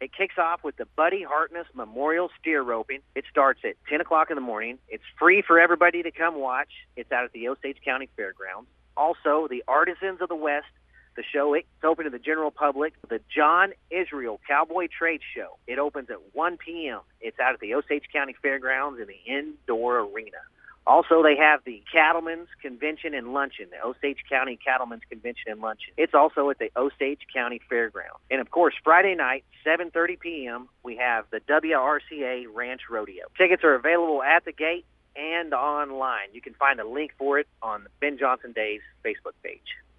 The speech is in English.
It kicks off with the Buddy Hartness Memorial Steer Roping. It starts at 10 o'clock in the morning. It's free for everybody to come watch. It's out at the Osage County Fairgrounds. Also, the Artisans of the West, the show, it's open to the general public. The John Israel Cowboy Trade Show. It opens at 1 p.m. It's out at the Osage County Fairgrounds in the indoor arena. Also, they have the Cattlemen's Convention and Luncheon, the Osage County Cattlemen's Convention and Luncheon. It's also at the Osage County Fairgrounds. And, of course, Friday night, 7:30 p.m., we have the WRCA Ranch Rodeo. Tickets are available at the gate and online. You can find a link for it on Ben Johnson Day's Facebook page.